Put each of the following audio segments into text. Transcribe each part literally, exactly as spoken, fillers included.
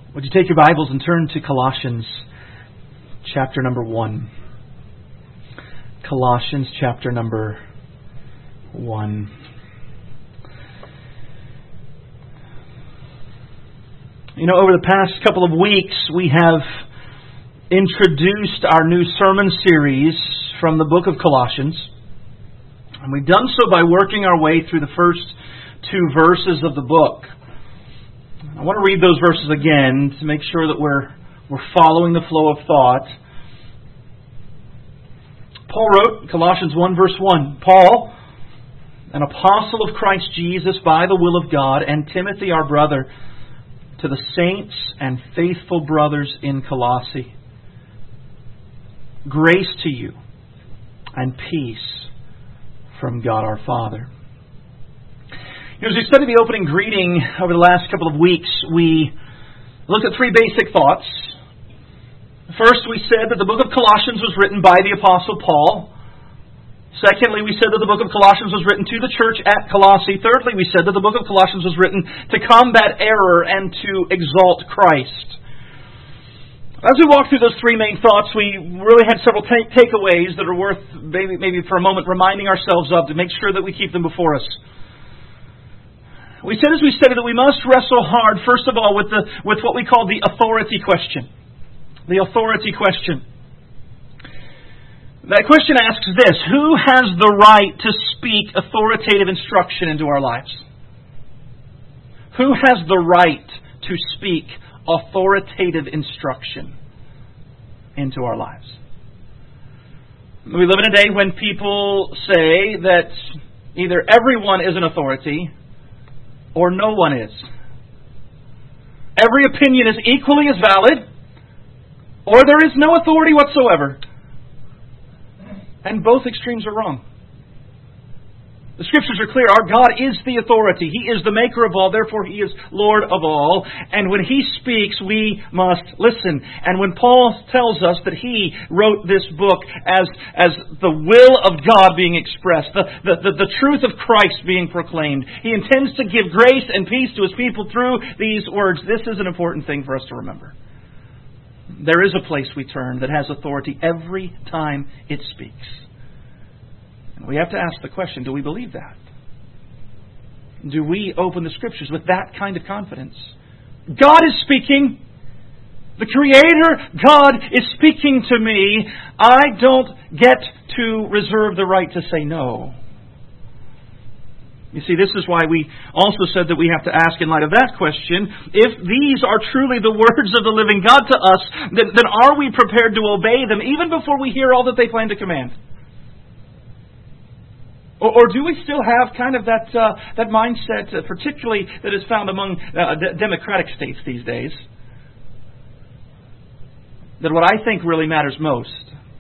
Would you take your Bibles and turn to Colossians chapter number one? Colossians chapter number one. You know, over the past couple of weeks, we have introduced our new sermon series from the book of Colossians. And we've done so by working our way through the first two verses of the book. I want to read those verses again to make sure that we're we're following the flow of thought. Paul wrote, Colossians one verse one, Paul, an apostle of Christ Jesus by the will of God, and Timothy our brother, to the saints and faithful brothers in Colossae. Grace to you and peace from God our Father. You know, as we studied the opening greeting over the last couple of weeks, we looked at three basic thoughts. First, we said that the book of Colossians was written by the Apostle Paul. Secondly, we said that the book of Colossians was written to the church at Colossae. Thirdly, we said that the book of Colossians was written to combat error and to exalt Christ. As we walked through those three main thoughts, we really had several ta- takeaways that are worth maybe, maybe for a moment reminding ourselves of to make sure that we keep them before us. We said as we studied that we must wrestle hard, first of all, with the with what we call the authority question. The authority question. That question asks this: who has the right to speak authoritative instruction into our lives? Who has the right to speak authoritative instruction into our lives? We live in a day when people say that either everyone is an authority or no one is. Every opinion is equally as valid, or there is no authority whatsoever. And both extremes are wrong. The Scriptures are clear. Our God is the authority. He is the maker of all. Therefore, He is Lord of all. And when He speaks, we must listen. And when Paul tells us that he wrote this book as, as the will of God being expressed, the, the, the, the truth of Christ being proclaimed, he intends to give grace and peace to His people through these words. This is an important thing for us to remember. There is a place we turn that has authority every time it speaks. We have to ask the question, do we believe that? Do we open the Scriptures with that kind of confidence? God is speaking. The Creator, God, is speaking to me. I don't get to reserve the right to say no. You see, this is why we also said that we have to ask in light of that question, if these are truly the words of the living God to us, then, then are we prepared to obey them even before we hear all that they plan to command? Or, or do we still have kind of that uh, that mindset, uh, particularly that is found among uh, d- democratic states these days, that what I think really matters most?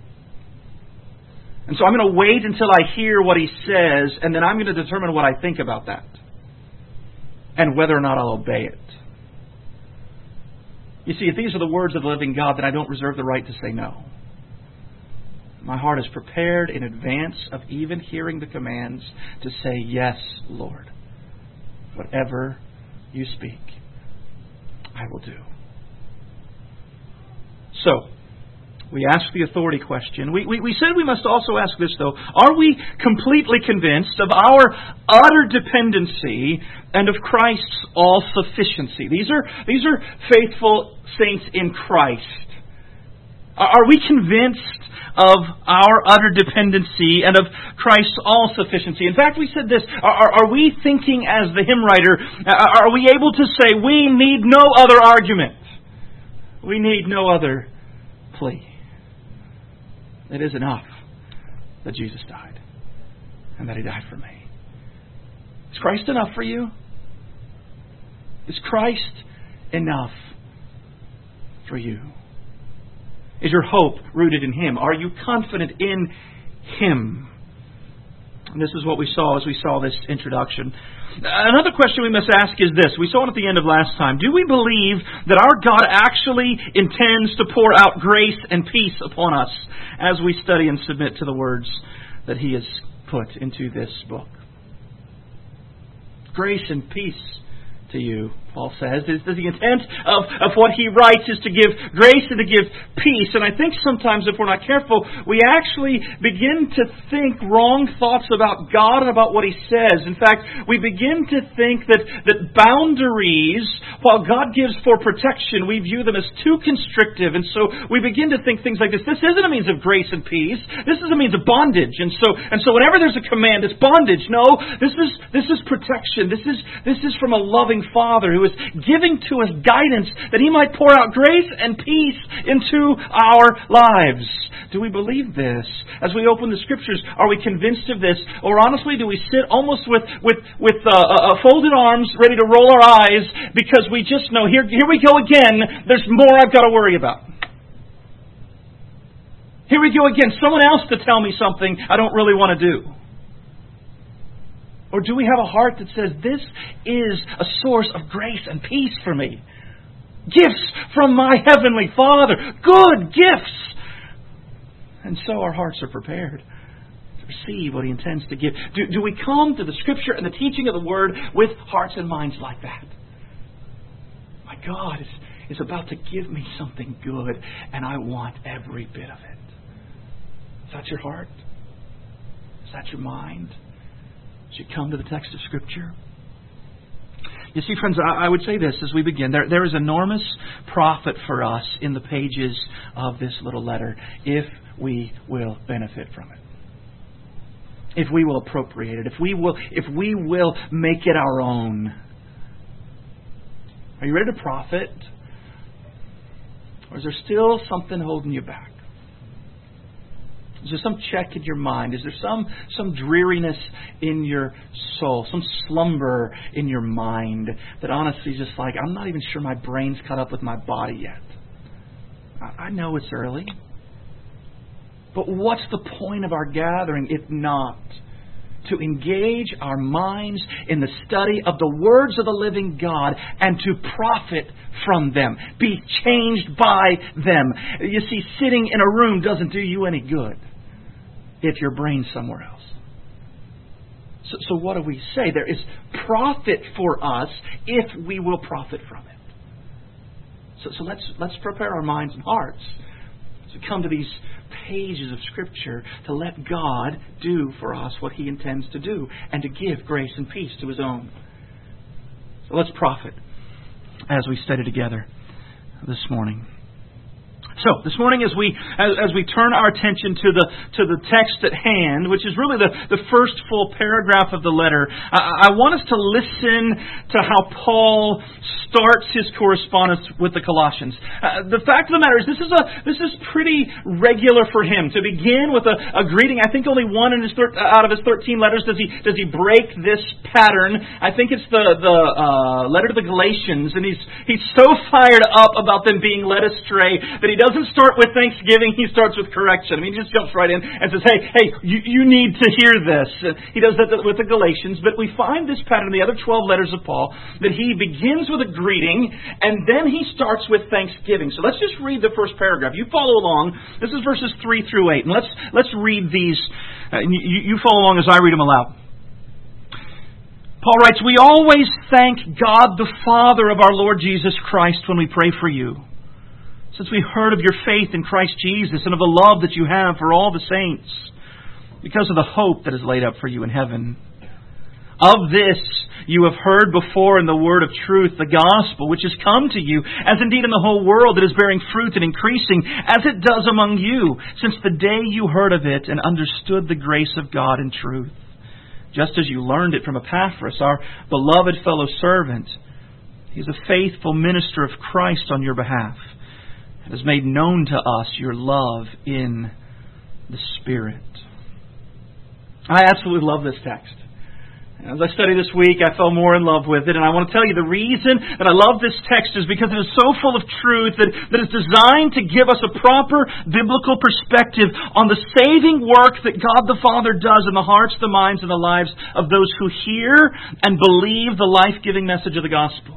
And so I'm going to wait until I hear what He says, and then I'm going to determine what I think about that, and whether or not I'll obey it. You see, if these are the words of the living God, then I don't reserve the right to say no. My heart is prepared in advance of even hearing the commands to say, yes, Lord, whatever You speak, I will do. So, we ask the authority question. We, we, we said we must also ask this, though. Are we completely convinced of our utter dependency and of Christ's all-sufficiency? These are, these are faithful saints in Christ. Are we convinced of our utter dependency and of Christ's all-sufficiency? In fact, we said this. Are, are we thinking as the hymn writer, are we able to say, we need no other argument? We need no other plea. It is enough that Jesus died and that He died for me. Is Christ enough for you? Is Christ enough for you? Is your hope rooted in Him? Are you confident in Him? And this is what we saw as we saw this introduction. Another question we must ask is this. We saw it at the end of last time. Do we believe that our God actually intends to pour out grace and peace upon us as we study and submit to the words that He has put into this book? Grace and peace to you, Paul says. Is the intent of, of what he writes is to give grace and to give peace. And I think sometimes if we're not careful, we actually begin to think wrong thoughts about God and about what He says. In fact, we begin to think that, that boundaries, while God gives for protection, we view them as too constrictive. And so we begin to think things like this. This isn't a means of grace and peace. This is a means of bondage. And so and so whenever there's a command, it's bondage. No, this is this is protection. This is this is from a loving Father who is giving to us guidance that He might pour out grace and peace into our lives. Do we believe this? As we open the Scriptures, are we convinced of this? Or honestly, do we sit almost with with with uh, uh, folded arms, ready to roll our eyes because we just know, here, here we go again, there's more I've got to worry about. Here we go again, someone else to tell me something I don't really want to do. Or do we have a heart that says, this is a source of grace and peace for me? Gifts from my Heavenly Father. Good gifts. And so our hearts are prepared to receive what He intends to give. Do, do we come to the Scripture and the teaching of the Word with hearts and minds like that? My God is, is about to give me something good, and I want every bit of it. Is that your heart? Is that your mind? As you come to the text of Scripture? You see, friends, I, I would say this as we begin. There, there is enormous profit for us in the pages of this little letter if we will benefit from it. If we will appropriate it. If we will, if we will make it our own. Are you ready to profit? Or is there still something holding you back? Is there some check in your mind? Is there some some dreariness in your soul? Some slumber in your mind that honestly is just like, I'm not even sure my brain's caught up with my body yet. I, I know it's early. But what's the point of our gathering if not to engage our minds in the study of the words of the living God and to profit from them, be changed by them? You see, sitting in a room doesn't do you any good if your brain's somewhere else. So, so what do we say? There is profit for us if we will profit from it. So, so let's let's prepare our minds and hearts to come to these pages of Scripture to let God do for us what He intends to do and to give grace and peace to His own. So let's profit as we study together this morning. So, this morning as we as, as we turn our attention to the to the text at hand, which is really the, the first full paragraph of the letter, I, I want us to listen to how Paul starts his correspondence with the Colossians. Uh, the fact of the matter is this is a this is pretty regular for him to begin with a, a greeting. I think only one in his thir- out of his thirteen letters does he does he break this pattern. I think it's the the uh, letter to the Galatians, and he's he's so fired up about them being led astray that he doesn't doesn't start with thanksgiving, he starts with correction. I mean, he just jumps right in and says, hey, hey, you, you need to hear this. He does that with the Galatians, but we find this pattern in the other twelve letters of Paul, that he begins with a greeting, and then he starts with thanksgiving. So let's just read the first paragraph. You follow along. This is verses three through eight, and let's let's read these. Uh, you, you follow along as I read them aloud. Paul writes, we always thank God the Father of our Lord Jesus Christ when we pray for you, since we heard of your faith in Christ Jesus and of the love that you have for all the saints, because of the hope that is laid up for you in heaven. Of this you have heard before in the word of truth, the gospel, which has come to you, as indeed in the whole world it is bearing fruit and increasing, as it does among you, since the day you heard of it and understood the grace of God in truth, just as you learned it from Epaphras, our beloved fellow servant. He is a faithful minister of Christ on your behalf, has made known to us your love in the Spirit. I absolutely love this text. As I studied this week, I fell more in love with it. And I want to tell you the reason that I love this text is because it is so full of truth that, that it's designed to give us a proper biblical perspective on the saving work that God the Father does in the hearts, the minds, and the lives of those who hear and believe the life-giving message of the gospel.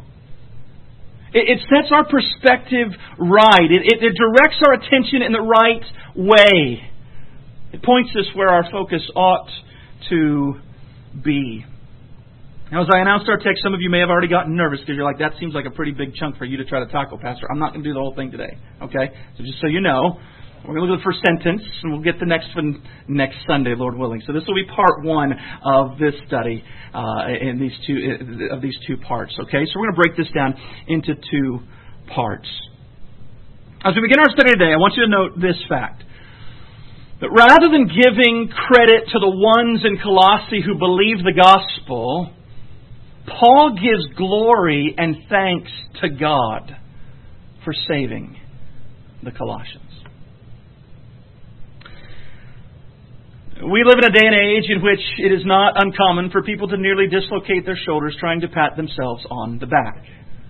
It sets our perspective right. It, it, it directs our attention in the right way. It points us where our focus ought to be. Now, as I announced our text, some of you may have already gotten nervous because you're like, that seems like a pretty big chunk for you to try to tackle, Pastor. I'm not going to do the whole thing today. Okay? So just so you know, we're going to look at the first sentence, and we'll get the next one next Sunday, Lord willing. So this will be part one of this study uh, in these two of these two parts. Okay? So we're going to break this down into two parts. As we begin our study today, I want you to note this fact. That rather than giving credit to the ones in Colossae who believe the gospel, Paul gives glory and thanks to God for saving the Colossians. We live in a day and age in which it is not uncommon for people to nearly dislocate their shoulders trying to pat themselves on the back.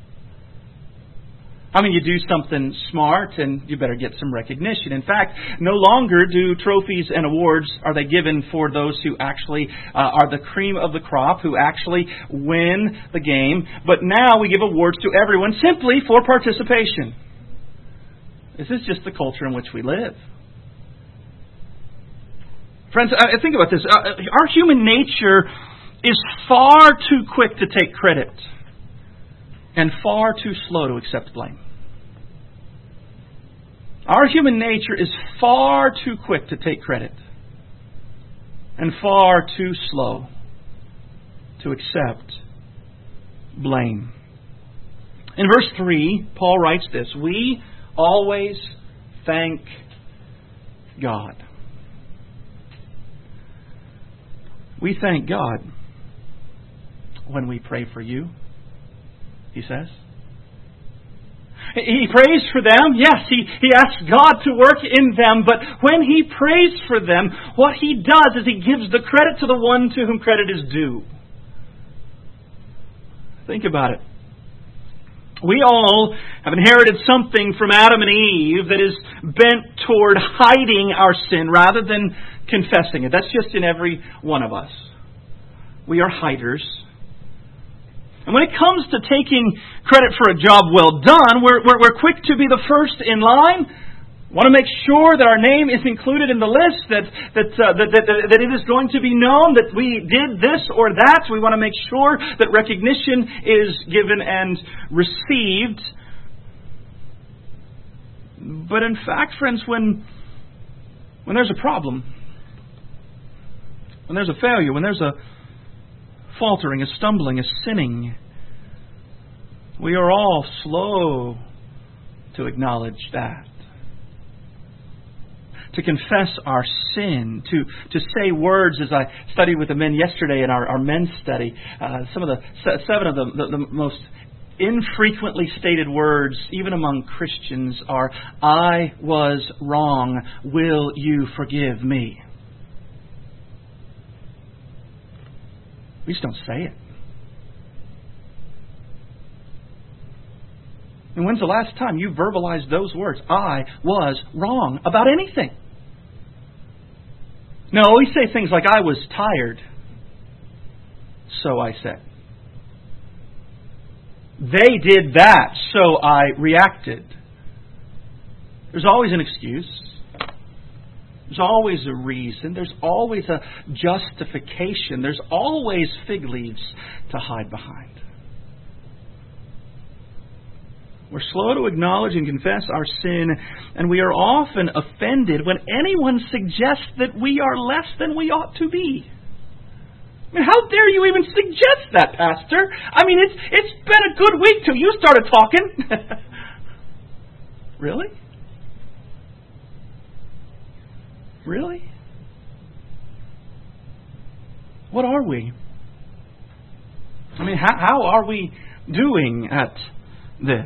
I mean, you do something smart and you better get some recognition. In fact, no longer do trophies and awards are they given for those who actually uh, are the cream of the crop, who actually win the game. But now we give awards to everyone simply for participation. This is just the culture in which we live. Friends, uh, think about this. Uh, our human nature is far too quick to take credit and far too slow to accept blame. Our human nature is far too quick to take credit and far too slow to accept blame. In verse three, Paul writes this, "We always thank God." We thank God when we pray for you, he says. He prays for them. Yes, he, he asks God to work in them. But when he prays for them, what he does is he gives the credit to the one to whom credit is due. Think about it. We all have inherited something from Adam and Eve that is bent toward hiding our sin rather than confessing it. That's just in every one of us. We are hiders. And when it comes to taking credit for a job well done, we're, we're, we're quick to be the first in line. Want to make sure that our name is included in the list, that that, uh, that, that that it is going to be known that we did this or that. We want to make sure that recognition is given and received. But in fact, friends, when when there's a problem, when there's a failure, when there's a faltering, a stumbling, a sinning, we are all slow to acknowledge that. To confess our sin, to, to say words, as I studied with the men yesterday in our, our men's study, uh, some of the, seven of the, the, the most infrequently stated words, even among Christians, are, "I was wrong, will you forgive me?" We just don't say it. And when's the last time you verbalized those words? I was wrong about anything. No, we say things like, "I was tired, so I said." "They did that, so I reacted." There's always an excuse. There's always a reason. There's always a justification. There's always fig leaves to hide behind. We're slow to acknowledge and confess our sin, and we are often offended when anyone suggests that we are less than we ought to be. I mean, how dare you even suggest that, Pastor? I mean, it's it's been a good week till you started talking. Really? Really? What are we? I mean, how, how are we doing at this?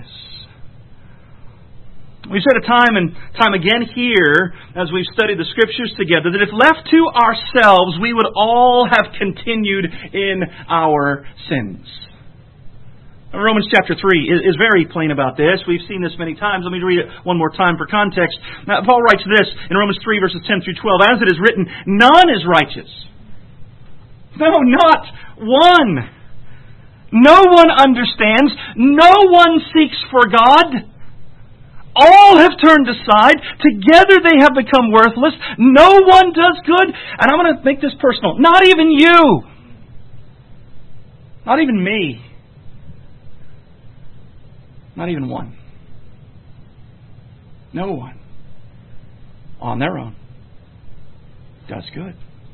We've said a time and time again here, as we've studied the Scriptures together, that if left to ourselves, we would all have continued in our sins. Romans chapter three is very plain about this. We've seen this many times. Let me read it one more time for context. Now, Paul writes this in Romans three, verses ten through twelve. "As it is written, none is righteous. No, not one. No one understands. No one seeks for God. All have turned aside. Together they have become worthless. No one does good." And I'm going to make this personal. Not even you. Not even me. Not even one. No one on their own does good.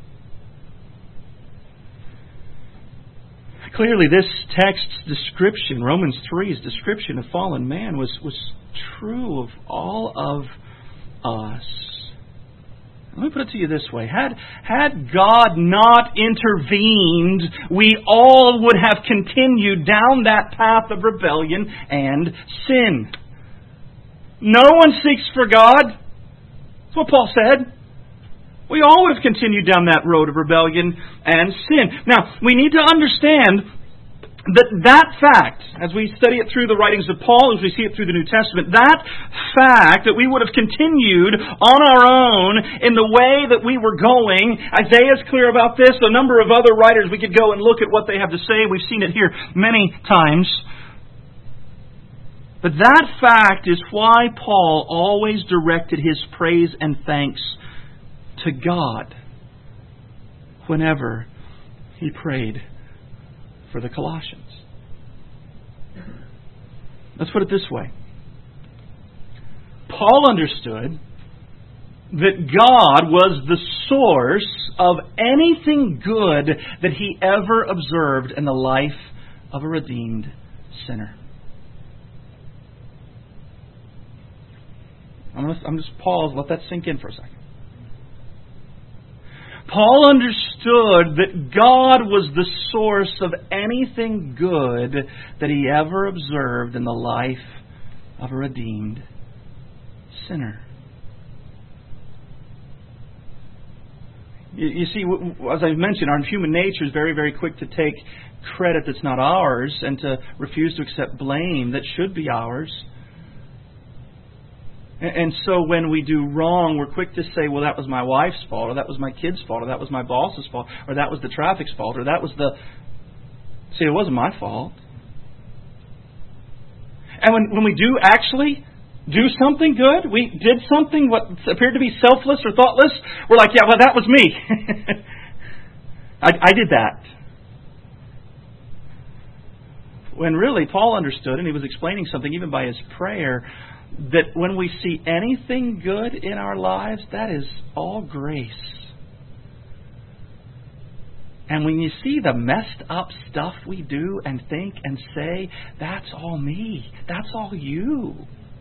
Clearly, this text's description, Romans three's description of fallen man, was, was true of all of us. Let me put it to you this way. Had, had God not intervened, we all would have continued down that path of rebellion and sin. No one seeks for God. That's what Paul said. We all would have continued down that road of rebellion and sin. Now, we need to understand that that fact, as we study it through the writings of Paul, as we see it through the New Testament, that fact that we would have continued on our own in the way that we were going, Isaiah's clear about this, a number of other writers, we could go and look at what they have to say. We've seen it here many times. But that fact is why Paul always directed his praise and thanks to God whenever he prayed for the Colossians. Let's put it this way. Paul understood that God was the source of anything good that he ever observed in the life of a redeemed sinner. I'm going to I'm just pause, let that sink in for a second. Paul understood that God was the source of anything good that he ever observed in the life of a redeemed sinner. You, you see, as I mentioned, our human nature is very, very quick to take credit that's not ours and to refuse to accept blame that should be ours. And so when we do wrong, we're quick to say, well, that was my wife's fault, or that was my kid's fault, or that was my boss's fault, or that was the traffic's fault, or that was the... See, it wasn't my fault. And when, when we do actually do something good, we did something what appeared to be selfless or thoughtless, we're like, yeah, well, that was me. I, I did that. When really, Paul understood, and he was explaining something even by his prayer, that when we see anything good in our lives, that is all grace. And when you see the messed up stuff we do and think and say, that's all me. That's all you.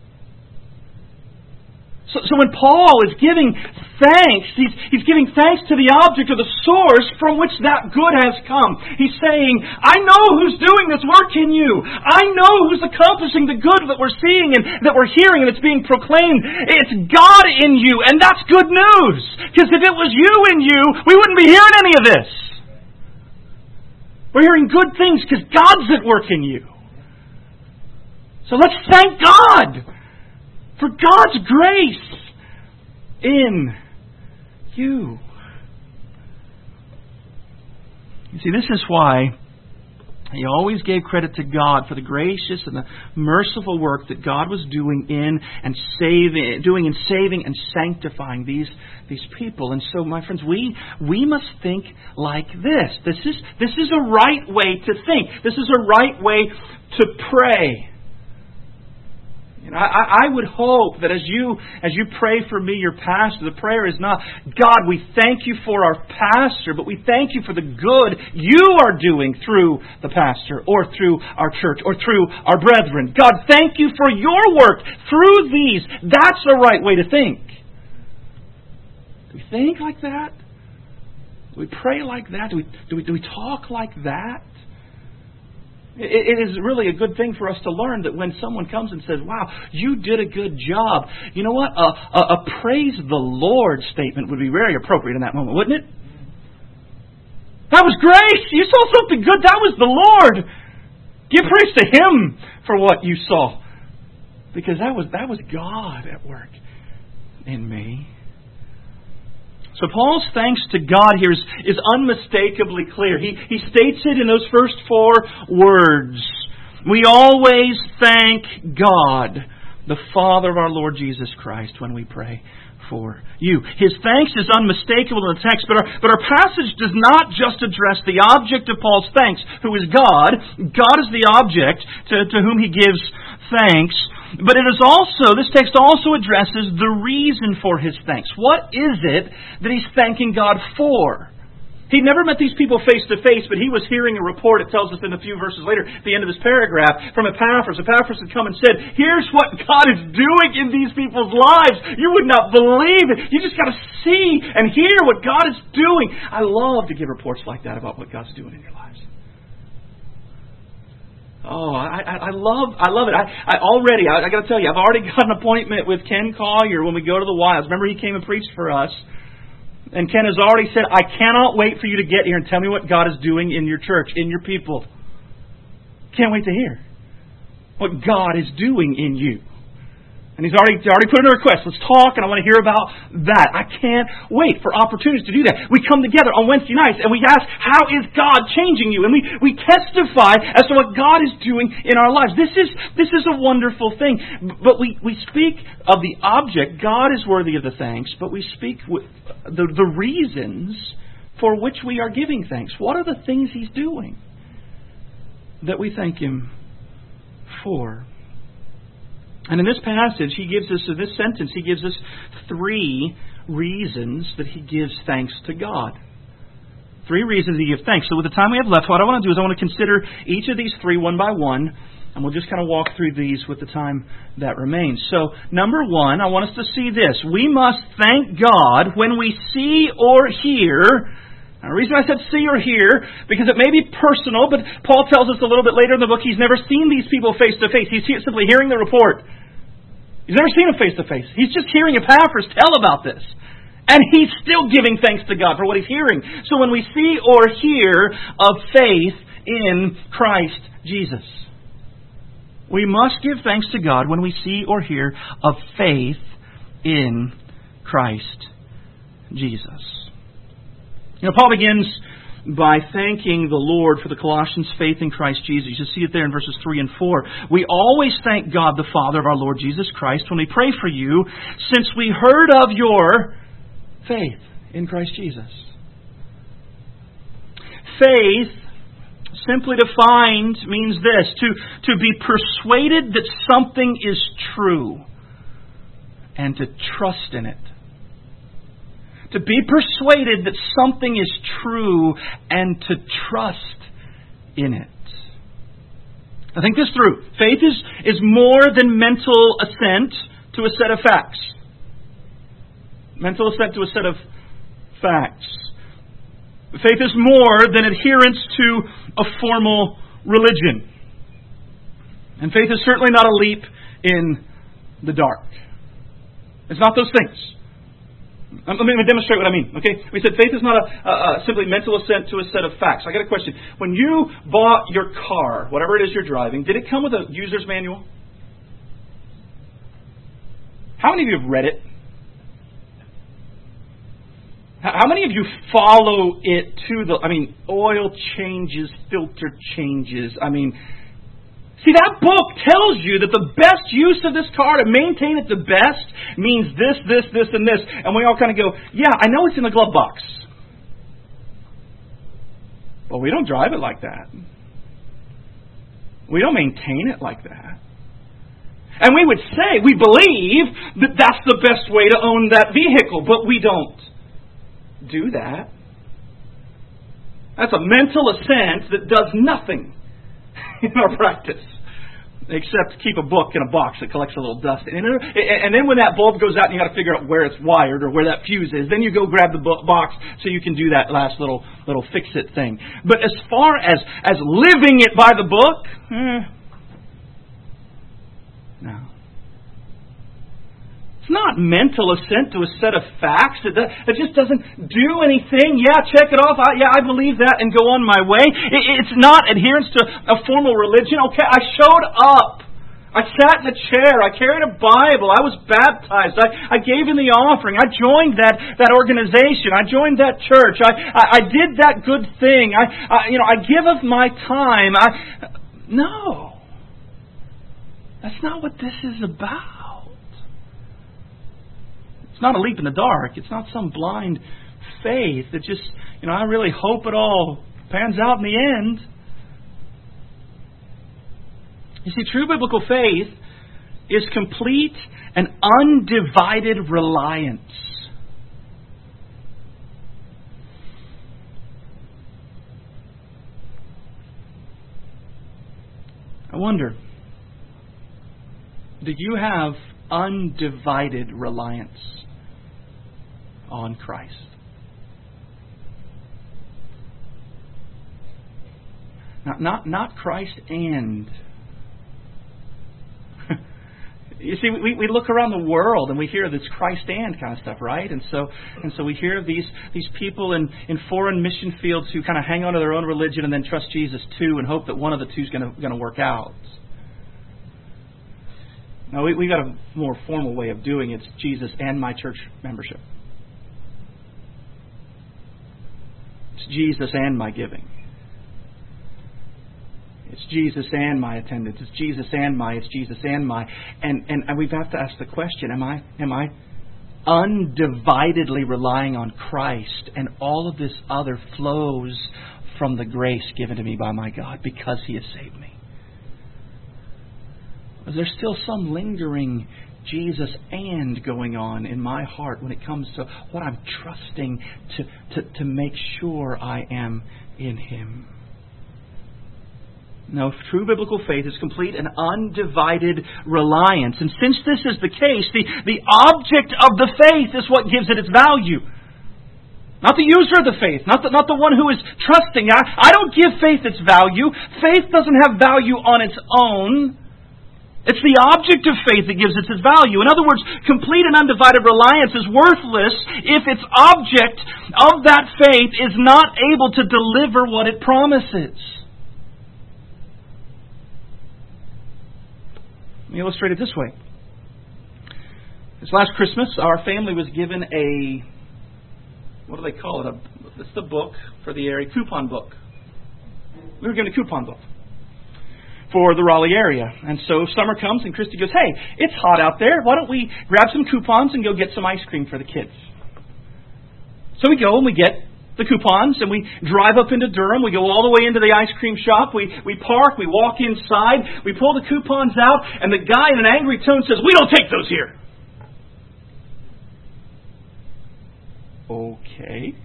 So, so when Paul is giving thanks, he's, he's giving thanks to the object or the source from which that good has come. He's saying, I know who's doing this work in you. I know who's accomplishing the good that we're seeing and that we're hearing and it's being proclaimed. It's God in you, and that's good news. Because if it was you in you, we wouldn't be hearing any of this. We're hearing good things because God's at work in you. So let's thank God for God's grace in you. You see, this is why he always gave credit to God for the gracious and the merciful work that God was doing in and saving, doing in saving and sanctifying these these people. And so, my friends, we we must think like this. This is this is a right way to think. This is a right way to pray. You know, I, I would hope that as you as you pray for me, your pastor, the prayer is not, God, we thank you for our pastor, but we thank you for the good you are doing through the pastor or through our church or through our brethren. God, thank you for your work through these. That's the right way to think. Do we think like that? Do we pray like that? Do we, do we, do we talk like that? It is really a good thing for us to learn that when someone comes and says, wow, you did a good job, you know what? A, a, a praise the Lord statement would be very appropriate in that moment, wouldn't it? That was grace. You saw something good. That was the Lord. Give praise to Him for what you saw. Because that was that was God at work in me. So Paul's thanks to God here is, is unmistakably clear. He, he states it in those first four words. We always thank God, the Father of our Lord Jesus Christ, when we pray for you. His thanks is unmistakable in the text, but our, but our passage does not just address the object of Paul's thanks, who is God. God is the object to, to whom he gives thanks. But it is also, this text also addresses the reason for his thanks. What is it that he's thanking God for? He never met these people face to face, but he was hearing a report, it tells us in a few verses later, at the end of this paragraph, from Epaphras. Epaphras had come and said, here's what God is doing in these people's lives. You would not believe it. You just got to see and hear what God is doing. I love to give reports like that about what God's doing in your lives. Oh, I, I, I love I love it. I, I already, I, I got to tell you, I've already got an appointment with Ken Collier when we go to the Wilds. Remember, he came and preached for us. And Ken has already said, I cannot wait for you to get here and tell me what God is doing in your church, in your people. Can't wait to hear what God is doing in you. And he's already, already put in a request. Let's talk, and I want to hear about that. I can't wait for opportunities to do that. We come together on Wednesday nights, and we ask, how is God changing you? And we, we testify as to what God is doing in our lives. This is this is a wonderful thing. But we, we speak of the object. God is worthy of the thanks, but we speak with the, the reasons for which we are giving thanks. What are the things He's doing that we thank Him for? And in this passage, he gives us, in this sentence, he gives us three reasons that he gives thanks to God. Three reasons he gives thanks. So with the time we have left, what I want to do is I want to consider each of these three one by one, and we'll just kind of walk through these with the time that remains. So, number one, I want us to see this. We must thank God when we see or hear. Now, the reason I said see or hear, because it may be personal, but Paul tells us a little bit later in the book he's never seen these people face to face. He's simply hearing the report. He's never seen them face to face. He's just hearing Epaphras tell about this. And he's still giving thanks to God for what he's hearing. So when we see or hear of faith in Christ Jesus, we must give thanks to God when we see or hear of faith in Christ Jesus. You know, Paul begins by thanking the Lord for the Colossians' faith in Christ Jesus. You see it there in verses three and four. We always thank God the Father of our Lord Jesus Christ when we pray for you, since we heard of your faith in Christ Jesus. Faith, simply defined, means this: to, to be persuaded that something is true and to trust in it. To be persuaded that something is true and to trust in it. I think this through. Faith is, is more than mental assent to a set of facts. Mental assent to a set of facts. Faith is more than adherence to a formal religion. And faith is certainly not a leap in the dark. It's not those things. Let me demonstrate what I mean. Okay, we said faith is not a, a, a simply mental assent to a set of facts. I got a question. When you bought your car, whatever it is you're driving, did it come with a user's manual? How many of you have read it? How many of you follow it to the... I mean, oil changes, filter changes. I mean... See, that book tells you that the best use of this car, to maintain it the best, means this, this, this, and this. And we all kind of go, yeah, I know it's in the glove box. But we don't drive it like that. We don't maintain it like that. And we would say, we believe that that's the best way to own that vehicle, but we don't do that. That's a mental assent that does nothing in our practice, except keep a book in a box that collects a little dust. And, and then when that bulb goes out and you got to figure out where it's wired or where that fuse is, then you go grab the box so you can do that last little little fix-it thing. But as far as, as living it by the book, eh, no. It's not mental assent to a set of facts. It, it just doesn't do anything. Yeah, check it off. I, yeah, I believe that and go on my way. It, it's not adherence to a formal religion. Okay, I showed up. I sat in a chair. I carried a Bible. I was baptized. I, I gave in the offering. I joined that, that organization. I joined that church. I, I, I did that good thing. I, I you know I give of my time. I no. That's not what this is about. It's not a leap in the dark. It's not some blind faith that just, you know, I really hope it all pans out in the end. You see, true biblical faith is complete and undivided reliance. I wonder, do you have undivided reliance on Christ? Not, not, not Christ and. You see, we, we look around the world and we hear this Christ and kind of stuff, right? And so and so we hear of these these people in, in foreign mission fields who kind of hang on to their own religion and then trust Jesus too and hope that one of the two is going to going to work out. Now, we we got a more formal way of doing it. It's Jesus and my church membership. It's Jesus and my giving. It's Jesus and my attendance. It's Jesus and my. It's Jesus and my. And, and and we have to ask the question: Am I am I undividedly relying on Christ, and all of this other flows from the grace given to me by my God because He has saved me? Is there still some lingering Jesus and going on in my heart when it comes to what I'm trusting to to, to make sure I am in Him? No, true biblical faith is complete and undivided reliance. And since this is the case, the, the object of the faith is what gives it its value. Not the user of the faith, not the, not the one who is trusting. I, I don't give faith its value. Faith doesn't have value on its own. It's the object of faith that gives it its value. In other words, complete and undivided reliance is worthless if its object of that faith is not able to deliver what it promises. Let me illustrate it this way. This last Christmas, our family was given a, what do they call it? A, it's the book for the area, coupon book. We were given a coupon book for the Raleigh area. And so summer comes and Christy goes, hey, it's hot out there. Why don't we grab some coupons and go get some ice cream for the kids? So we go and we get the coupons, and we drive up into Durham. We go all the way into the ice cream shop. We we park. We walk inside. We pull the coupons out, and the guy in an angry tone says, we don't take those here. Okay.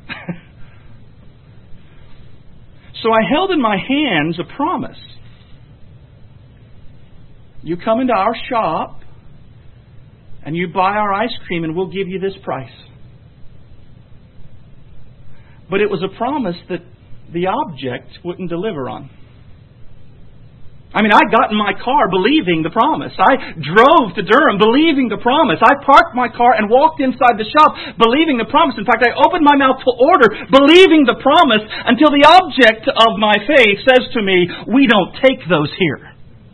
So I held in my hands a promise. You come into our shop, and you buy our ice cream, and we'll give you this price. But it was a promise that the object wouldn't deliver on. I mean, I got in my car believing the promise. I drove to Durham believing the promise. I parked my car and walked inside the shop believing the promise. In fact, I opened my mouth to order believing the promise until the object of my faith says to me, we don't take those here.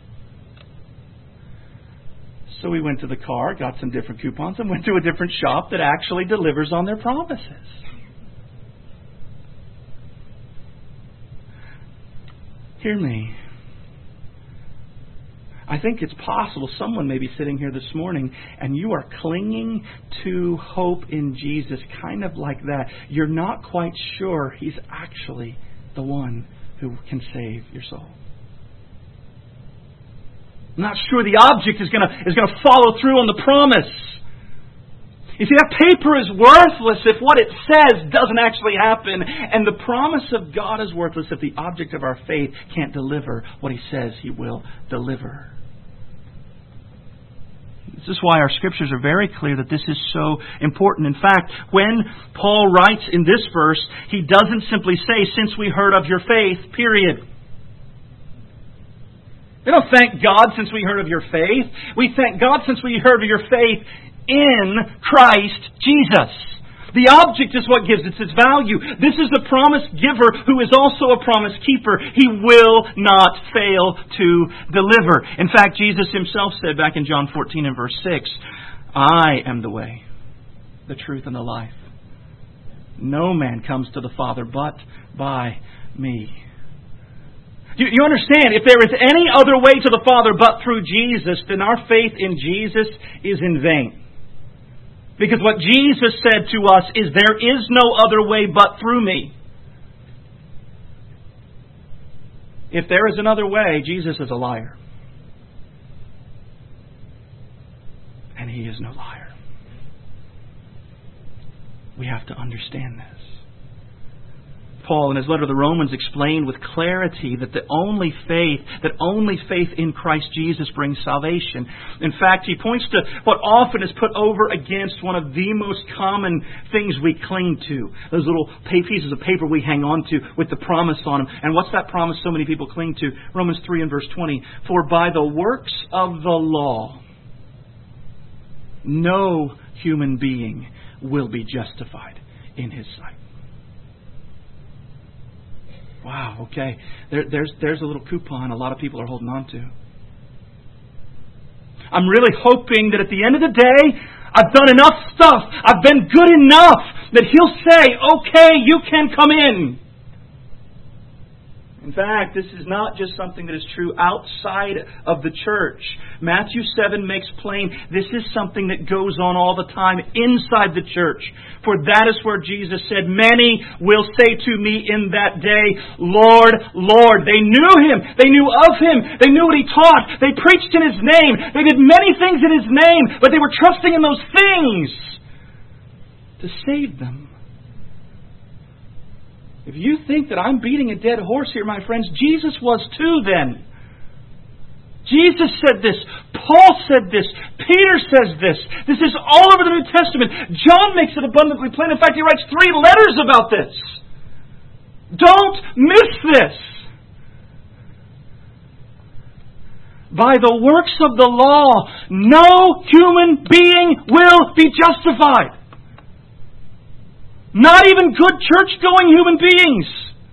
So we went to the car, got some different coupons, and went to a different shop that actually delivers on their promises. Hear me. I think it's possible someone may be sitting here this morning and you are clinging to hope in Jesus kind of like that. You're not quite sure He's actually the one who can save your soul. I'm not sure the object is going to is going to follow through on the promise. You see, that paper is worthless if what it says doesn't actually happen. And the promise of God is worthless if the object of our faith can't deliver what He says He will deliver. This is why our Scriptures are very clear that this is so important. In fact, when Paul writes in this verse, he doesn't simply say, since we heard of your faith, period. We don't thank God since we heard of your faith. We thank God since we heard of your faith in Christ Jesus. The object is what gives it its value. This is the promise giver who is also a promise keeper. He will not fail to deliver. In fact, Jesus Himself said back in John fourteen and verse six, I am the way, the truth, and the life. No man comes to the Father but by me. You, you understand, if there is any other way to the Father but through Jesus, then our faith in Jesus is in vain. Because what Jesus said to us is, there is no other way but through me. If there is another way, Jesus is a liar. And He is no liar. We have to understand this. Paul, in his letter to the Romans, explained with clarity that the only faith, that only faith in Christ Jesus brings salvation. In fact, he points to what often is put over against one of the most common things we cling to. Those little pieces of paper we hang on to with the promise on them. And what's that promise so many people cling to? Romans three and verse twenty. For by the works of the law, no human being will be justified in His sight. Wow, okay. There, there's, there's a little coupon a lot of people are holding on to. I'm really hoping that at the end of the day, I've done enough stuff, I've been good enough, that He'll say, okay, you can come in. In fact, this is not just something that is true outside of the church. Matthew seven makes plain this is something that goes on all the time inside the church. For that is where Jesus said, many will say to me in that day, Lord, Lord. They knew Him. They knew of Him. They knew what He taught. They preached in His name. They did many things in His name, but they were trusting in those things to save them. If you think that I'm beating a dead horse here, my friends, Jesus was too then. Jesus said this. Paul said this. Peter says this. This is all over the New Testament. John makes it abundantly plain. In fact, he writes three letters about this. Don't miss this. By the works of the law, no human being will be justified. Not even good church-going human beings.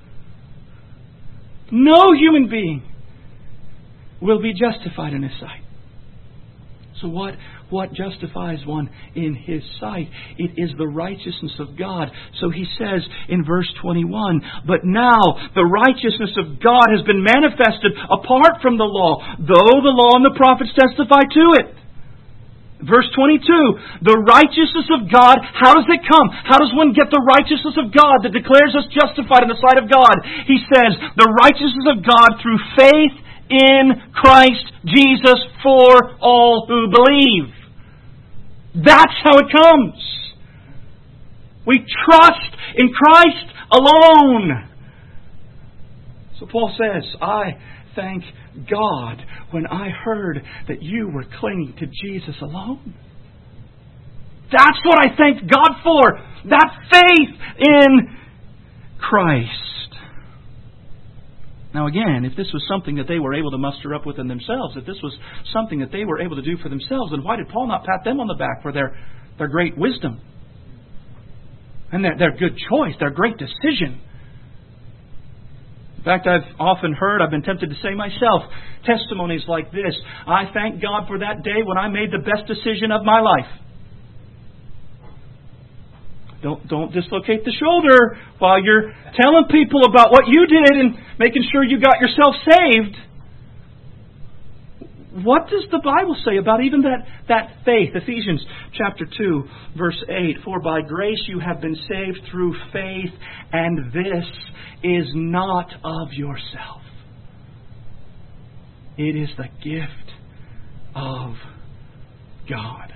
No human being will be justified in His sight. So what, what justifies one in His sight? It is the righteousness of God. So he says in verse twenty-one, but now the righteousness of God has been manifested apart from the law, though the law and the prophets testify to it. Verse twenty-two, the righteousness of God, how does it come? How does one get the righteousness of God that declares us justified in the sight of God? He says, the righteousness of God through faith in Christ Jesus for all who believe. That's how it comes. We trust in Christ alone. So Paul says, I thank God when I heard that you were clinging to Jesus alone. That's what I thank God for. That faith in Christ. Now again, if this was something that they were able to muster up within themselves, if this was something that they were able to do for themselves, then why did Paul not pat them on the back for their, their great wisdom? And their, their good choice, their great decision? In fact, I've often heard, I've been tempted to say myself, testimonies like this. I thank God for that day when I made the best decision of my life. Don't, don't dislocate the shoulder while you're telling people about what you did and making sure you got yourself saved. What does the Bible say about even that, that faith? Ephesians chapter two, verse eight. For by grace you have been saved through faith, and this is not of yourself. It is the gift of God,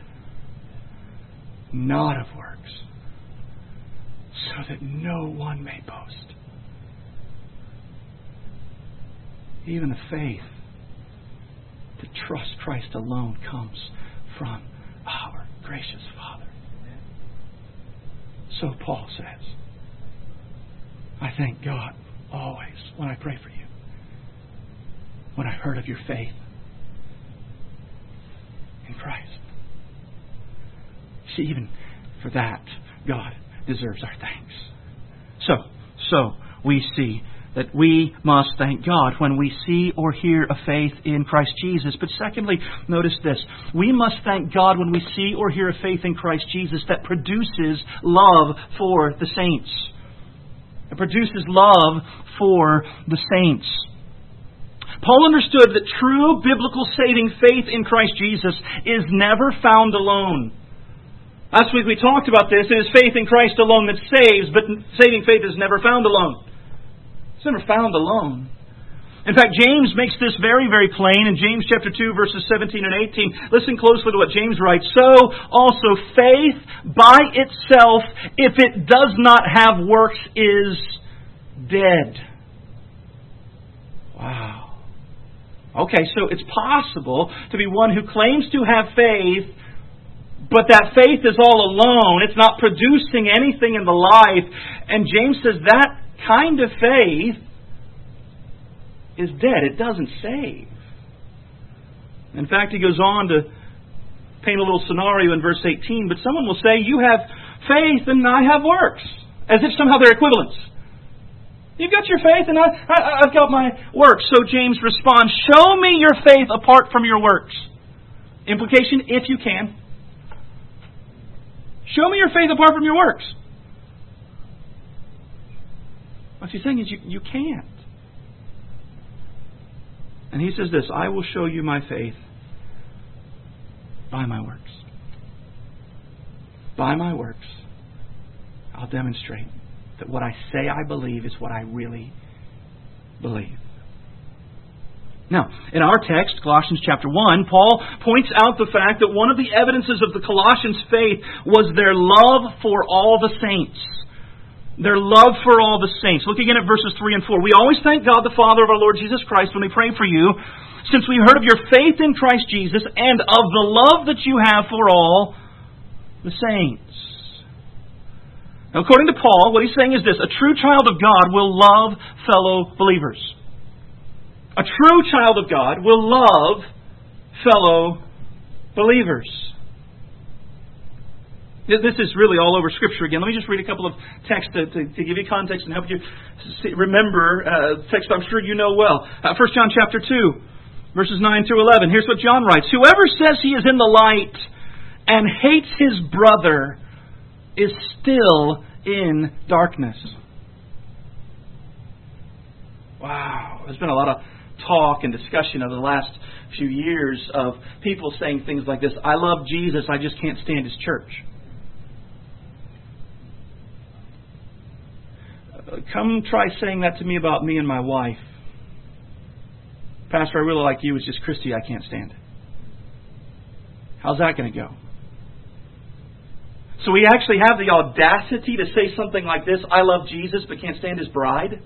not of works, so that no one may boast. Even the faith to trust Christ alone comes from our gracious Father. So Paul says, I thank God always when I pray for you, when I heard of your faith in Christ. See, even for that, God deserves our thanks. So, so we see that we must thank God when we see or hear of faith in Christ Jesus. But secondly, notice this. We must thank God when we see or hear of faith in Christ Jesus that produces love for the saints. It produces love for the saints. Paul understood that true biblical saving faith in Christ Jesus is never found alone. Last week we talked about this. It is faith in Christ alone that saves, but saving faith is never found alone. It's never found alone. In fact, James makes this very, very plain in James chapter two, verses seventeen and eighteen. Listen closely to what James writes. So also faith by itself, if it does not have works, is dead. Wow. Okay, so it's possible to be one who claims to have faith, but that faith is all alone. It's not producing anything in the life. And James says that kind of faith is dead. It doesn't save. In fact, he goes on to paint a little scenario in verse eighteen. But someone will say, you have faith and I have works. As if somehow they're equivalents. You've got your faith and I, I, I've got my works. So James responds, show me your faith apart from your works. Implication, if you can. Show me your faith apart from your works. What he's saying is you, you can't. And he says this, I will show you my faith by my works. By my works, I'll demonstrate that what I say I believe is what I really believe. Now, in our text, Colossians chapter one, Paul points out the fact that one of the evidences of the Colossians' faith was their love for all the saints. Their love for all the saints. Look again at verses three and four. We always thank God the Father of our Lord Jesus Christ when we pray for you, since we heard of your faith in Christ Jesus and of the love that you have for all the saints. Now, according to Paul, what he's saying is this: a true child of God will love fellow believers. A true child of God will love fellow believers. This is really all over Scripture again. Let me just read a couple of texts to, to, to give you context and help you see, remember uh, text I'm sure you know well. Uh, First John chapter two, verses nine through eleven. Here's what John writes. Whoever says he is in the light and hates his brother is still in darkness. Wow. There's been a lot of talk and discussion over the last few years of people saying things like this. I love Jesus, I just can't stand his church. Come try saying that to me about me and my wife. Pastor, I really like you. It's just Christy I can't stand. How's that going to go? So we actually have the audacity to say something like this. I love Jesus but can't stand his bride.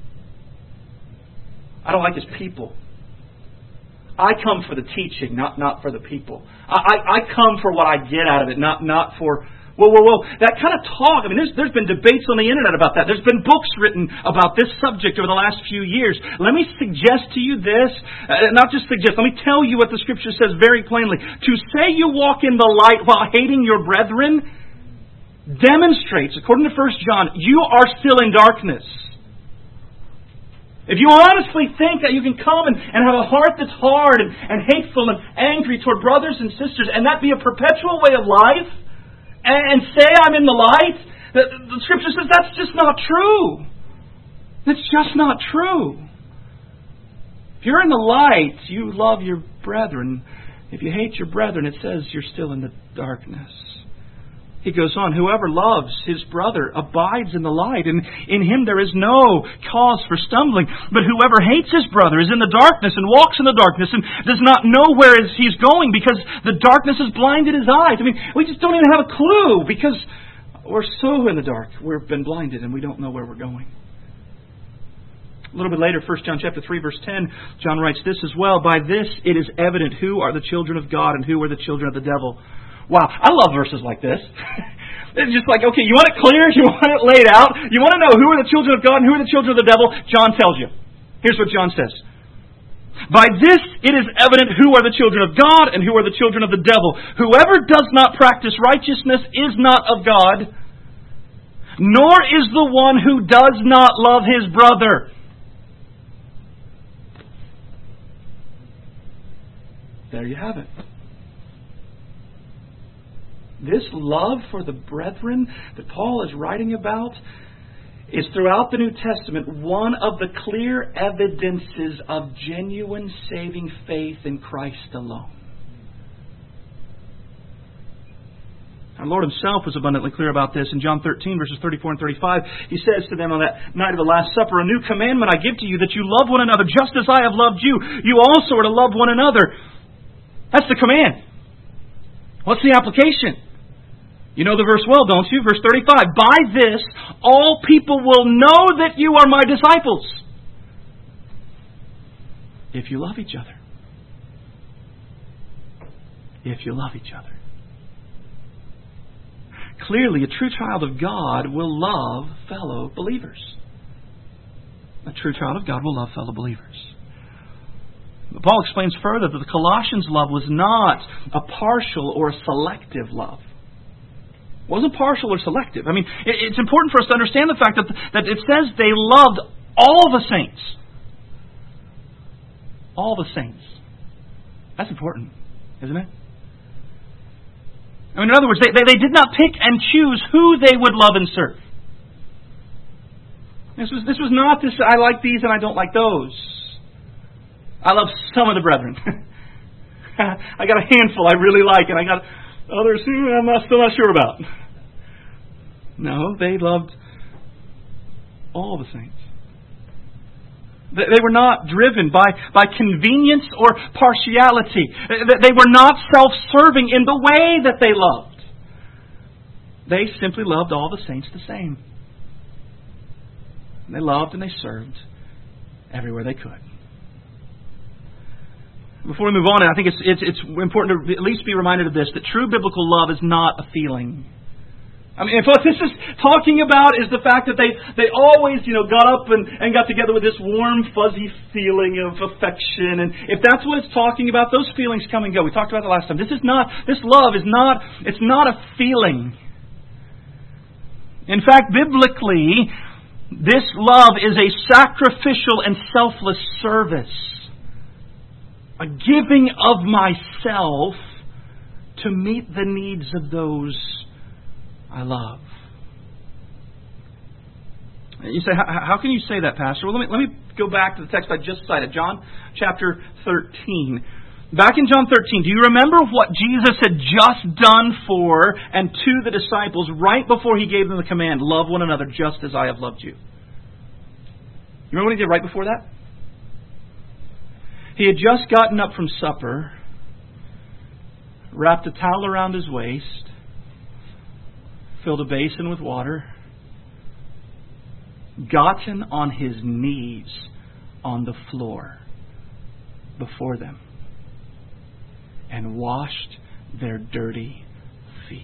I don't like his people. I come for the teaching, not, not for the people. I, I, I come for what I get out of it, not, not for... Whoa, whoa, whoa. That kind of talk, I mean, there's, there's been debates on the internet about that. There's been books written about this subject over the last few years. Let me suggest to you this, uh, not just suggest, let me tell you what the Scripture says very plainly. To say you walk in the light while hating your brethren demonstrates, according to First John, you are still in darkness. If you honestly think that you can come and, and have a heart that's hard and, and hateful and angry toward brothers and sisters, and that be a perpetual way of life, and say I'm in the light, the, the Scripture says that's just not true. It's just not true. If you're in the light, you love your brethren. If you hate your brethren, it says you're still in the darkness. He goes on, whoever loves his brother abides in the light, and in him there is no cause for stumbling. But whoever hates his brother is in the darkness and walks in the darkness and does not know where he's going because the darkness has blinded his eyes. I mean, we just don't even have a clue because we're so in the dark. We've been blinded and we don't know where we're going. A little bit later, First John chapter three, verse ten, John writes this as well. By this it is evident who are the children of God and who are the children of the devil. Wow, I love verses like this. It's just like, okay, you want it clear? You want it laid out? You want to know who are the children of God and who are the children of the devil? John tells you. Here's what John says. By this it is evident who are the children of God and who are the children of the devil. Whoever does not practice righteousness is not of God, nor is the one who does not love his brother. There you have it. This love for the brethren that Paul is writing about is throughout the New Testament one of the clear evidences of genuine saving faith in Christ alone. Our Lord Himself was abundantly clear about this in John thirteen, verses thirty-four and thirty-five. He says to them on that night of the Last Supper, "A new commandment I give to you, that you love one another just as I have loved you. You also are to love one another." That's the command. What's the application? You know the verse well, don't you? Verse thirty-five. "By this, all people will know that you are my disciples, if you love each other." If you love each other. Clearly, a true child of God will love fellow believers. A true child of God will love fellow believers. But Paul explains further that the Colossians' love was not a partial or a selective love. It wasn't partial or selective. I mean, it's important for us to understand the fact that, that it says they loved all the saints. All the saints. That's important, isn't it? I mean, in other words, they, they, they did not pick and choose who they would love and serve. This was, this was not this, I like these and I don't like those. I love some of the brethren. I got a handful I really like, and I got others who I'm not, still not sure about. No, they loved all the saints. They were not driven by, by convenience or partiality. They were not self-serving in the way that they loved. They simply loved all the saints the same. They loved and they served everywhere they could. Before we move on, I think it's, it's, it's important to at least be reminded of this, that true biblical love is not a feeling. I mean, if what this is talking about is the fact that they, they always, you know, got up and, and got together with this warm, fuzzy feeling of affection, and if that's what it's talking about, those feelings come and go. We talked about it last time. This is not, this love is not, it's not a feeling. In fact, biblically, this love is a sacrificial and selfless service. A giving of myself to meet the needs of those I love. You say, how can you say that, Pastor? Well, let me, let me go back to the text I just cited, John chapter thirteen. Back in John thirteen, do you remember what Jesus had just done for and to the disciples right before He gave them the command, love one another just as I have loved you? You remember what He did right before that? He had just gotten up from supper, wrapped a towel around His waist, filled a basin with water, gotten on His knees on the floor before them, and washed their dirty feet.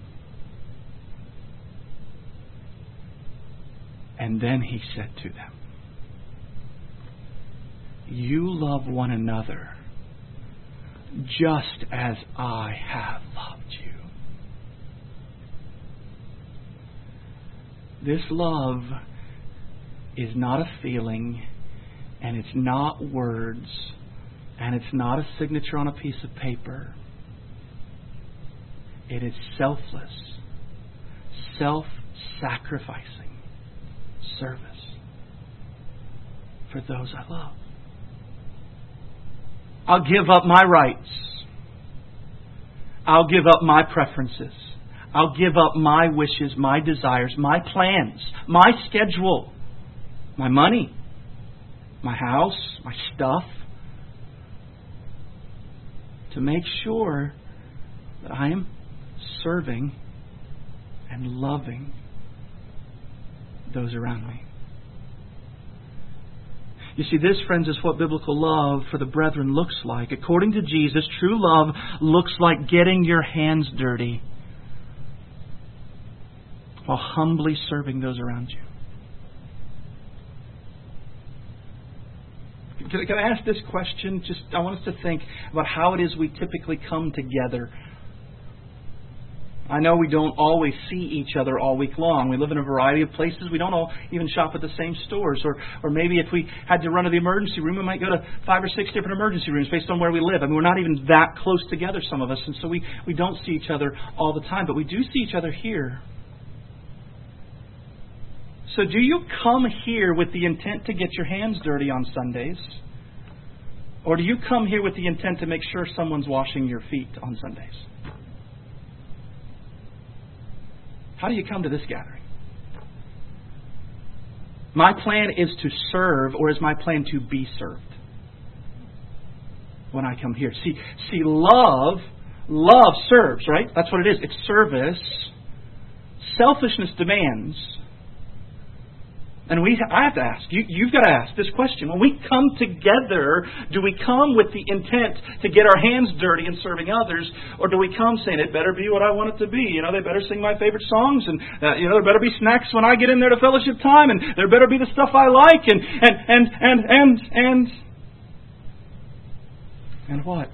And then He said to them, "You love one another just as I have loved you." This love is not a feeling, and it's not words, and it's not a signature on a piece of paper. It is selfless, self-sacrificing service for those I love. I'll give up my rights. I'll give up my preferences. I'll give up my wishes, my desires, my plans, my schedule, my money, my house, my stuff, to make sure that I am serving and loving those around me. You see, this, friends, is what biblical love for the brethren looks like. According to Jesus, true love looks like getting your hands dirty while humbly serving those around you. Can, can I ask this question? Just, I want us to think about how it is we typically come together. I know we don't always see each other all week long. We live in a variety of places. We don't all even shop at the same stores. Or or maybe if we had to run to the emergency room, we might go to five or six different emergency rooms based on where we live. I mean, we're not even that close together, some of us. And so we, we don't see each other all the time. But we do see each other here. So do you come here with the intent to get your hands dirty on Sundays? Or do you come here with the intent to make sure someone's washing your feet on Sundays? How do you come to this gathering? My plan is to serve, or is my plan to be served when I come here? See, see, love, love serves, right? That's what it is. It's service. Selfishness demands. And we, I have to ask, you, you've got to ask this question. When we come together, do we come with the intent to get our hands dirty in serving others? Or do we come saying, it better be what I want it to be? You know, they better sing my favorite songs. And, uh, you know, there better be snacks when I get in there to fellowship time. And there better be the stuff I like. And, and, and, and, and, and, and what?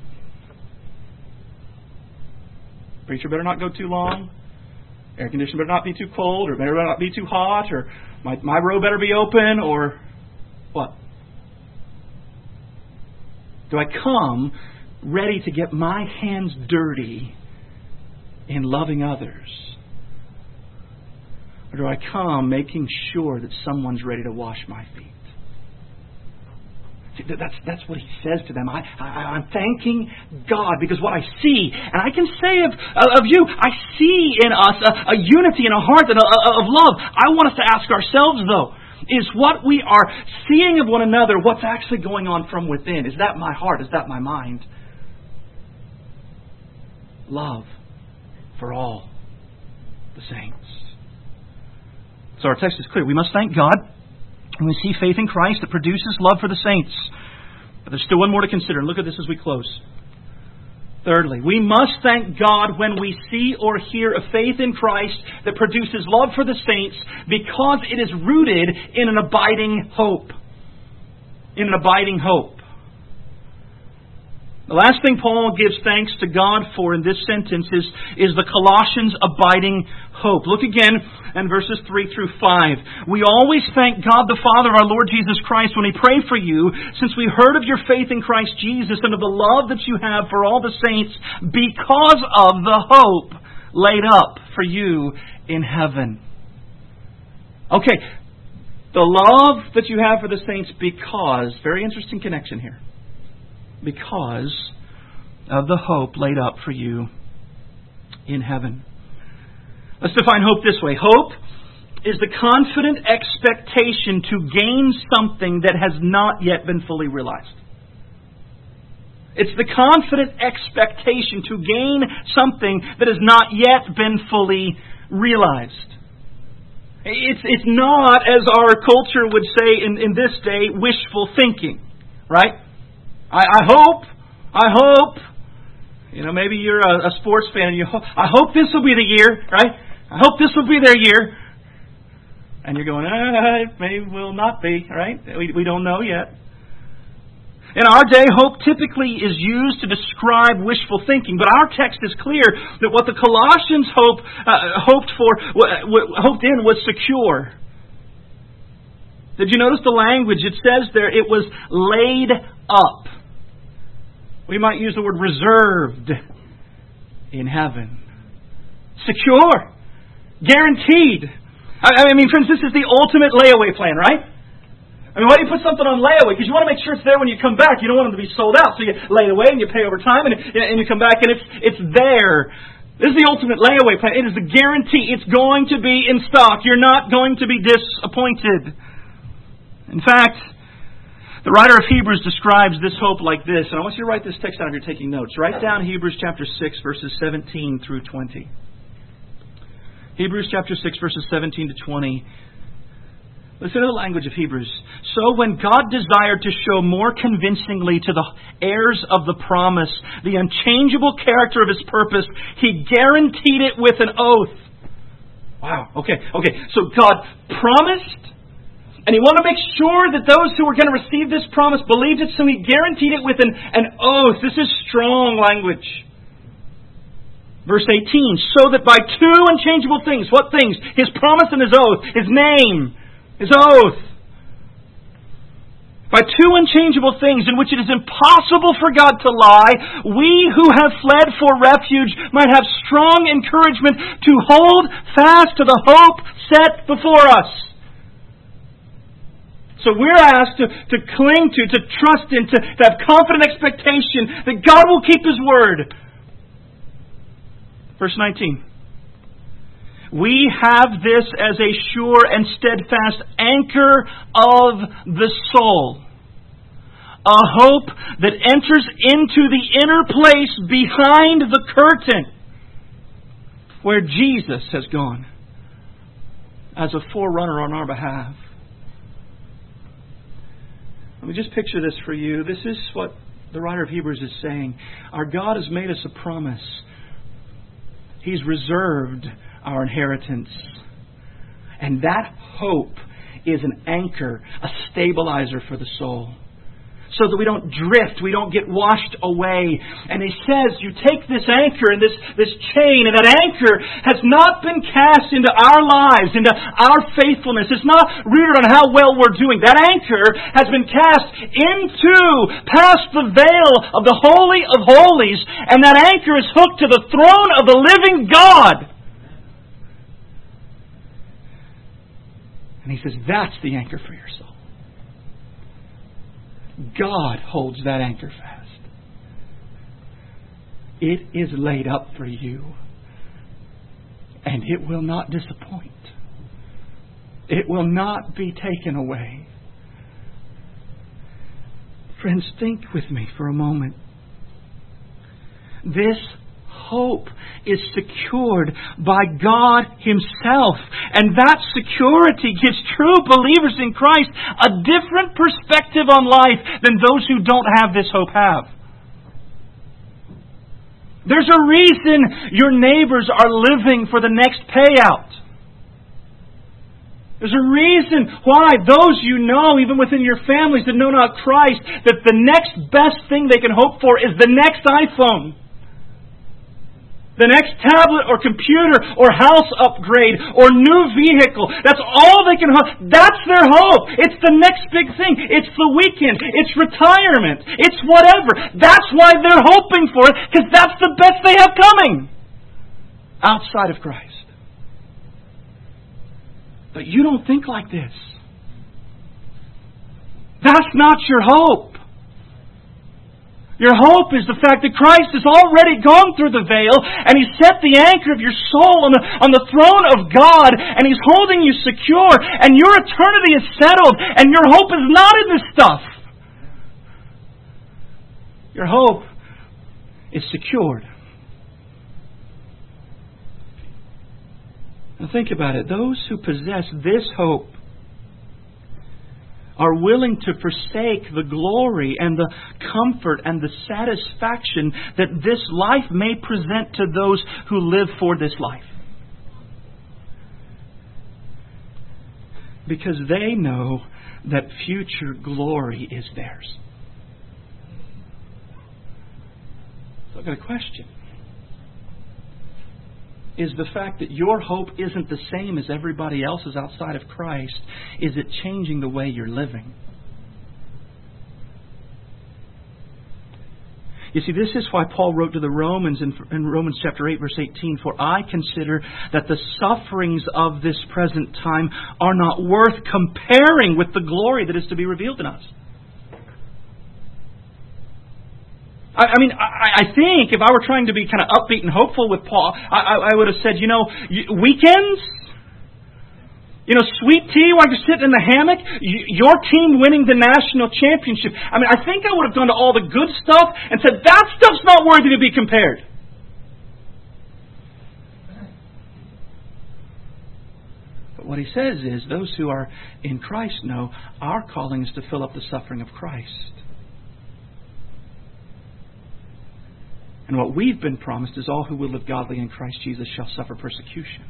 Preacher better not go too long. Air conditioner better not be too cold. Or better not be too hot. Or My, my row better be open, or what? Do I come ready to get my hands dirty in loving others? Or do I come making sure that someone's ready to wash my feet? See, that's, that's what he says to them. I, I, I'm thanking God because what I see, and I can say of, of you, I see in us a, a unity and a heart and a, a, of love. I want us to ask ourselves, though, is what we are seeing of one another, what's actually going on from within? Is that my heart? Is that my mind? Love for all the saints. So our text is clear. We must thank God. And we see faith in Christ that produces love for the saints. But there's still one more to consider. And look at this as we close. Thirdly, we must thank God when we see or hear a faith in Christ that produces love for the saints because it is rooted in an abiding hope. In an abiding hope. The last thing Paul gives thanks to God for in this sentence is, is the Colossians' abiding hope. Look again in verses three through five. We always thank God the Father of our Lord Jesus Christ when we pray for you, since we heard of your faith in Christ Jesus and of the love that you have for all the saints because of the hope laid up for you in heaven. Okay, the love that you have for the saints because, very interesting connection here. Because of the hope laid up for you in heaven. Let's define hope this way. Hope is the confident expectation to gain something that has not yet been fully realized. It's the confident expectation to gain something that has not yet been fully realized. It's, it's not, as our culture would say in, in this day, wishful thinking. Right? I, I hope, I hope, you know, maybe you're a, a sports fan and you hope, I hope this will be the year, right? I hope this will be their year. And you're going, ah, it may will not be, right? We, we don't know yet. In our day, hope typically is used to describe wishful thinking, but our text is clear that what the Colossians hope, uh, hoped for, w- hoped in was secure. Did you notice the language? It says there it was laid up. We might use the word reserved in heaven. Secure. Guaranteed. I, I mean, friends, this is the ultimate layaway plan, right? I mean, why do you put something on layaway? Because you want to make sure it's there when you come back. You don't want it to be sold out. So you lay it away and you pay over time and, and you come back and it's it's there. This is the ultimate layaway plan. It is the guarantee. It's going to be in stock. You're not going to be disappointed. In fact, the writer of Hebrews describes this hope like this. And I want you to write this text down if you're taking notes. Write down Hebrews chapter six, verses seventeen through twenty. Hebrews chapter six, verses seventeen to twenty. Listen to the language of Hebrews. So when God desired to show more convincingly to the heirs of the promise the unchangeable character of His purpose, He guaranteed it with an oath. Wow. Okay. Okay. So God promised. And He wanted to make sure that those who were going to receive this promise believed it, so He guaranteed it with an, an oath. This is strong language. Verse eighteen, so that by two unchangeable things, what things? His promise and His oath, His name, His oath. By two unchangeable things in which it is impossible for God to lie, we who have fled for refuge might have strong encouragement to hold fast to the hope set before us. So we're asked to, to cling to, to trust in, to, to have confident expectation that God will keep His word. Verse nineteen. We have this as a sure and steadfast anchor of the soul. A hope that enters into the inner place behind the curtain where Jesus has gone as a forerunner on our behalf. Let me just picture this for you. This is what the writer of Hebrews is saying. Our God has made us a promise. He's reserved our inheritance. And that hope is an anchor, a stabilizer for the soul. So that we don't drift, we don't get washed away. And he says, you take this anchor and this, this chain, and that anchor has not been cast into our lives, into our faithfulness. It's not rooted on how well we're doing. That anchor has been cast into, past the veil of the Holy of Holies, and that anchor is hooked to the throne of the living God. And he says, that's the anchor for your soul. God holds that anchor fast. It is laid up for you. And it will not disappoint. It will not be taken away. Friends, think with me for a moment. This hope is secured by God Himself. And that security gives true believers in Christ a different perspective on life than those who don't have this hope have. There's a reason your neighbors are living for the next payout. There's a reason why those you know, even within your families that know not Christ, that the next best thing they can hope for is the next iPhone. The next tablet or computer or house upgrade or new vehicle. That's all they can hope. That's their hope. It's the next big thing. It's the weekend. It's retirement. It's whatever. That's why they're hoping for it, because that's the best they have coming outside of Christ. But you don't think like this. That's not your hope. Your hope is the fact that Christ has already gone through the veil and He's set the anchor of your soul on the, on the throne of God, and He's holding you secure, and your eternity is settled, and your hope is not in this stuff. Your hope is secured. Now think about it. Those who possess this hope are willing to forsake the glory and the comfort and the satisfaction that this life may present to those who live for this life. Because they know that future glory is theirs. So I've got a question. Is the fact that your hope isn't the same as everybody else's outside of Christ, is it changing the way you're living? You see, this is why Paul wrote to the Romans in, in Romans chapter eight, verse eighteen, "For I consider that the sufferings of this present time are not worth comparing with the glory that is to be revealed in us." I, I mean, I, I think if I were trying to be kind of upbeat and hopeful with Paul, I, I, I would have said, you know, weekends, you know, sweet tea while you're sitting in the hammock, your team winning the national championship. I mean, I think I would have gone to all the good stuff and said, that stuff's not worthy to be compared. But what he says is, those who are in Christ know our calling is to fill up the suffering of Christ. And what we've been promised is all who will live godly in Christ Jesus shall suffer persecution.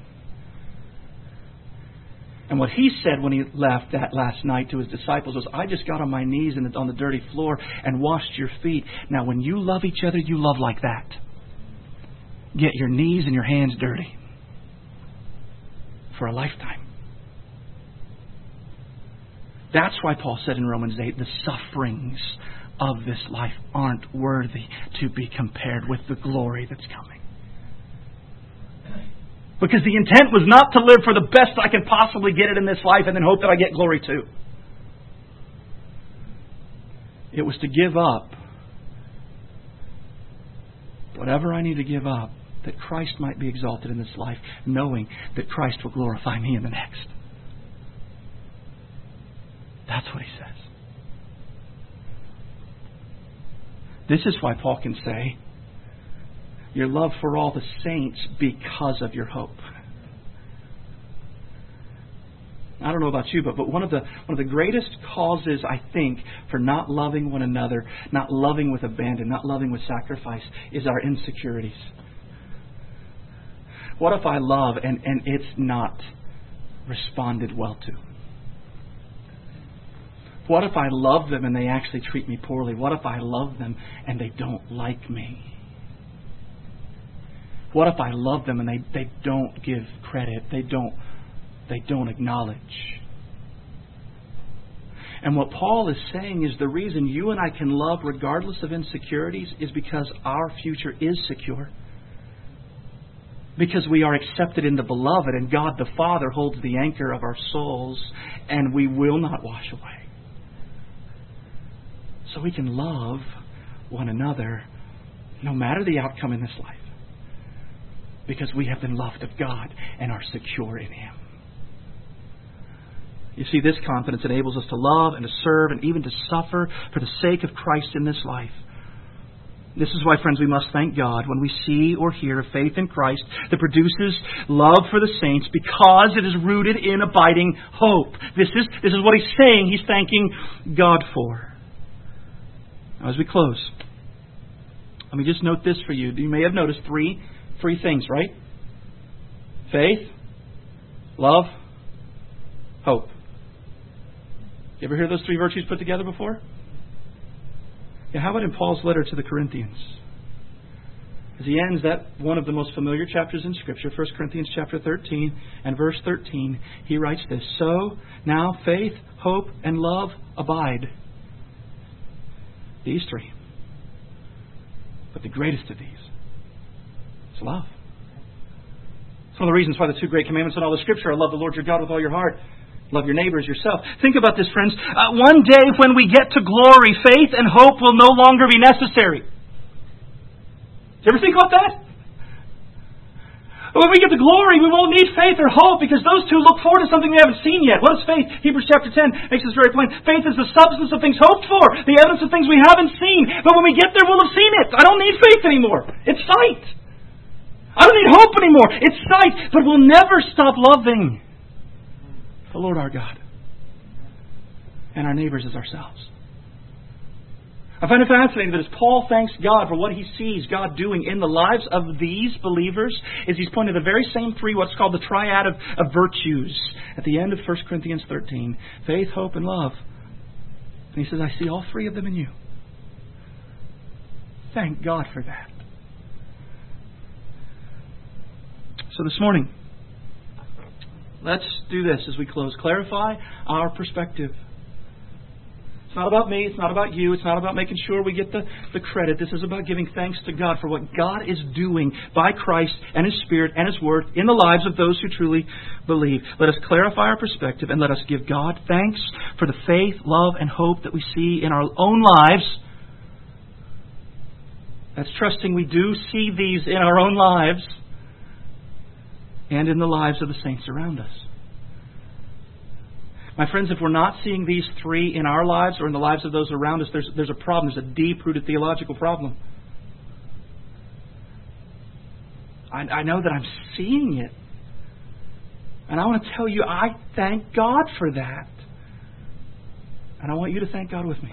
And what he said when he left that last night to his disciples was, I just got on my knees in the, on the dirty floor and washed your feet. Now when you love each other, you love like that. Get your knees and your hands dirty. For a lifetime. That's why Paul said in Romans eight, the sufferings of this life aren't worthy to be compared with the glory that's coming. Because the intent was not to live for the best I can possibly get it in this life and then hope that I get glory too. It was to give up whatever I need to give up that Christ might be exalted in this life, knowing that Christ will glorify me in the next. That's what he says. This is why Paul can say, your love for all the saints because of your hope. I don't know about you, but, but one of the one of the greatest causes, I think, for not loving one another, not loving with abandon, not loving with sacrifice, is our insecurities. What if I love and, and it's not responded well to? What if I love them and they actually treat me poorly? What if I love them and they don't like me? What if I love them and they, they don't give credit? They don't They don't acknowledge. And what Paul is saying is the reason you and I can love regardless of insecurities is because our future is secure. Because we are accepted in the Beloved, and God the Father holds the anchor of our souls, and we will not wash away. So we can love one another no matter the outcome in this life. Because we have been loved of God and are secure in Him. You see, this confidence enables us to love and to serve and even to suffer for the sake of Christ in this life. This is why, friends, we must thank God when we see or hear of faith in Christ that produces love for the saints, because it is rooted in abiding hope. This is, this is what he's saying he's thanking God for. Now, as we close, let me just note this for you. You may have noticed three, three things, right? Faith, love, hope. You ever hear those three virtues put together before? Yeah, how about in Paul's letter to the Corinthians? As he ends that one of the most familiar chapters in Scripture, First Corinthians chapter thirteen and verse thirteen, he writes this: So now faith, hope, and love abide. These three. But the greatest of these is love. It's one of the reasons why the two great commandments in all the Scripture are: love the Lord your God with all your heart. Love your neighbor as yourself. Think about this, friends. Uh, one day when we get to glory, faith and hope will no longer be necessary. Did you ever think about that? When we get to glory, we won't need faith or hope, because those two look forward to something we haven't seen yet. What is faith? Hebrews chapter ten makes this very plain. Faith is the substance of things hoped for, the evidence of things we haven't seen. But when we get there, we'll have seen it. I don't need faith anymore. It's sight. I don't need hope anymore. It's sight. But we'll never stop loving the Lord our God and our neighbors as ourselves. I find it fascinating that as Paul thanks God for what he sees God doing in the lives of these believers, is he's pointing to the very same three, what's called the triad of, of virtues, at the end of First Corinthians thirteen. Faith, hope, and love. And he says, I see all three of them in you. Thank God for that. So this morning, let's do this as we close. Clarify our perspective. It's not about me. It's not about you. It's not about making sure we get the, the credit. This is about giving thanks to God for what God is doing by Christ and His Spirit and His Word in the lives of those who truly believe. Let us clarify our perspective and let us give God thanks for the faith, love, and hope that we see in our own lives. That's trusting we do see these in our own lives and in the lives of the saints around us. My friends, if we're not seeing these three in our lives or in the lives of those around us, there's, there's a problem. There's a deep-rooted theological problem. I, I know that I'm seeing it. And I want to tell you, I thank God for that. And I want you to thank God with me.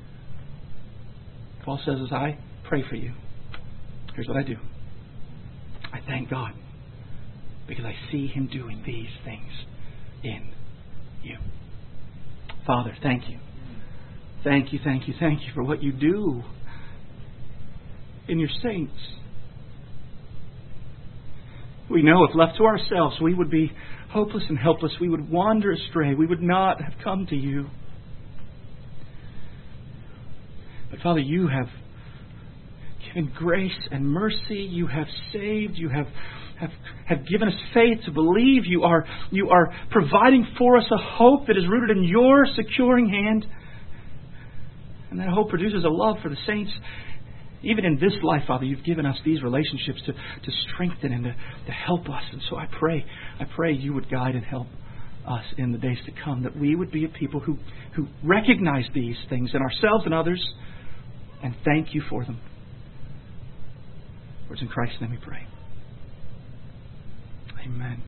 Paul says, as I pray for you, here's what I do. I thank God because I see Him doing these things in you. Father, thank you. Thank you, thank you, thank you for what you do in your saints. We know if left to ourselves, we would be hopeless and helpless. We would wander astray. We would not have come to you. But Father, you have given grace and mercy. You have saved. You have Have, have given us faith to believe. You are, you are providing for us a hope that is rooted in your securing hand. And that hope produces a love for the saints. Even in this life, Father, you've given us these relationships to, to strengthen and to, to help us. And so I pray, I pray you would guide and help us in the days to come, that we would be a people who, who recognize these things in ourselves and others and thank you for them. For it's in Christ's name we pray. Amen.